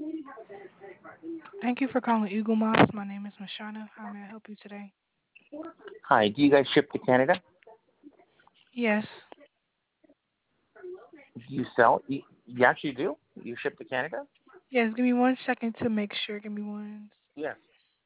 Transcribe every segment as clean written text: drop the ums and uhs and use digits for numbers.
Thank you for calling Eagle Moss. My name is Mashana. How may I help you today? Hi, do you guys ship to Canada? Yes. Do you sell? You actually do? You ship to Canada? Yes, give me 1 second to make sure. Give me one. Yes.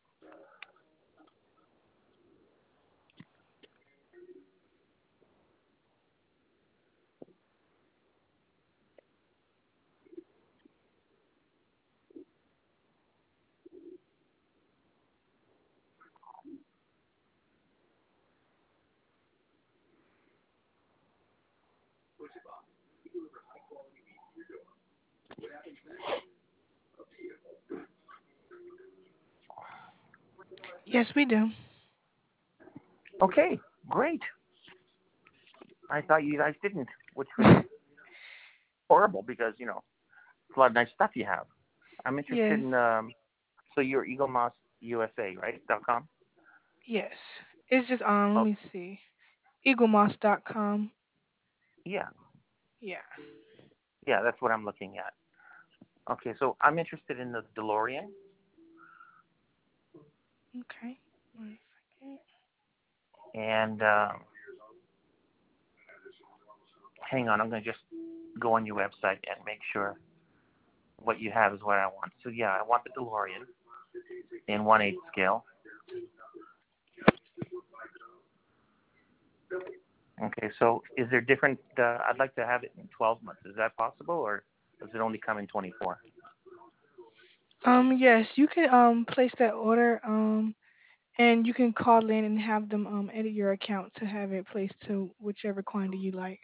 Yes, we do. Okay, great. I thought you guys didn't, which was horrible because, it's a lot of nice stuff you have. I'm interested Yes. in, so you're Eagle Moss USA, right? .com? Yes. It's just let Oh, me see. EagleMoss.com. yeah. Yeah. Yeah, that's what I'm looking at. Okay, so I'm interested in the DeLorean. Okay. 1 second. And hang on, I'm going to just go on your website and make sure what you have is what I want. So, yeah, I want the DeLorean in 1/8 scale. Okay, so is there different? I'd like to have it in 12 months. Is that possible, or does it only come in 24? Yes, you can place that order and you can call in and have them edit your account to have it placed to whichever quantity you like.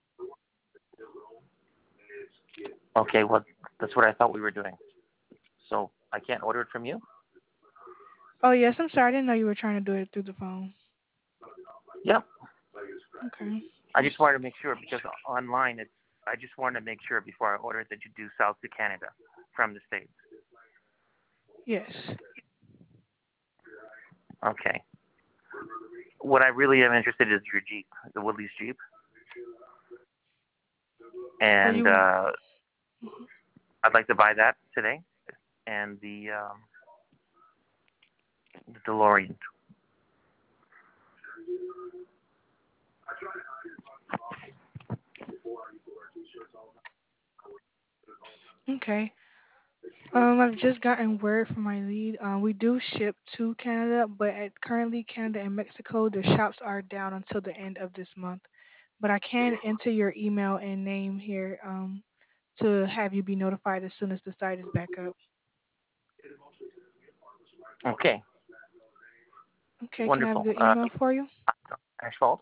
Okay, well, that's what I thought we were doing. So I can't order it from you? Oh yes, I'm sorry. I didn't know you were trying to do it through the phone. Yep. Okay. I just wanted to make sure because online it's. I just wanted to make sure before I order it that you do south to Canada from the States. Yes. Okay. What I really am interested in is your Jeep, the Woodley's Jeep, Are and you? Mhm. I'd like to buy that today, and the DeLorean. Okay. I've just gotten word from my lead. We do ship to Canada, but currently Canada and Mexico, the shops are down until the end of this month. But I can enter your email and name here to have you be notified as soon as the site is back up. Okay, Okay, can I have a wonderful. good email for you? Asphalt,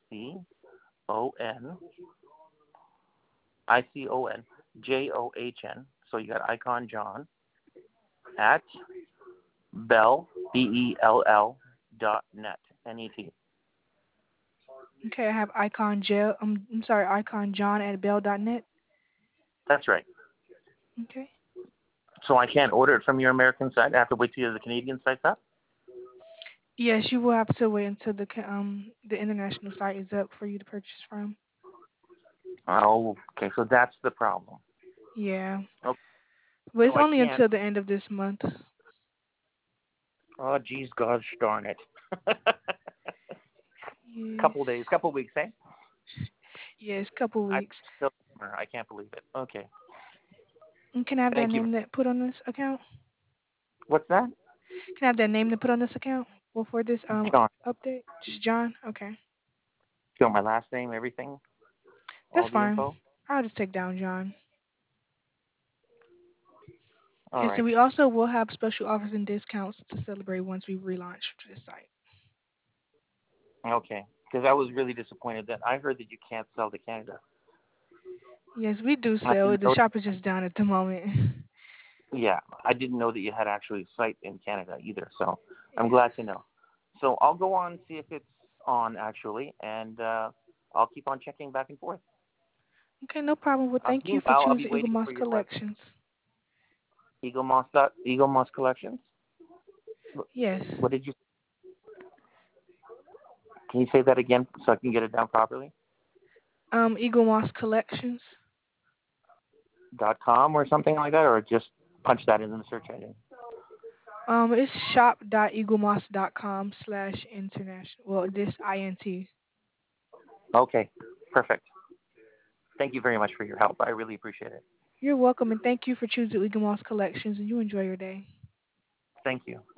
ICON, So you got Icon John at Bell BELL .net. Okay, I have Icon Gel. I'm sorry, Icon John at bell.net. That's right. Okay. So I can't order it from your American site. I have to wait till the Canadian site's up. Yes, you will have to wait until the international site is up for you to purchase from. Oh, okay. So that's the problem. Yeah, Okay. but So it's I only can't. until the end of this month. Oh, geez, gosh darn it. Yes. Couple days, couple weeks, eh? Yes, couple I weeks. still, I can't believe it. Okay. And can I have that Thank you. name that put on this account? What's that? Can I have that name to put on this account? Well, for this John. update, just John. Okay, Got my last name, everything, that's all the fine. info. I'll just take down John. All Yes, and right. we also will have special offers and discounts to celebrate once we relaunch to the site. Okay. Because I was really disappointed that I heard that you can't sell to Canada. Yes, we do I sell. didn't The know. shop is just down at the moment. Yeah, I didn't know that you had actually a site in Canada either. So I'm Yes. glad to know. So I'll go on and see if it's on actually, and I'll keep on checking back and forth. Okay, no problem. Well, thank you for Meanwhile, I'll be choosing Eagle waiting Moss for your web Collections. Eagle Moss Collections. Yes. What did you? Can you say that again so I can get it down properly? Eagle Moss Collections. .com or something like that, or just punch that in the search engine. It's shop.eaglemoss.com/international. Well, this INT. Okay, perfect. Thank you very much for your help. I really appreciate it. You're welcome, and thank you for choosing Eagle Moss Collections, and you enjoy your day. Thank you.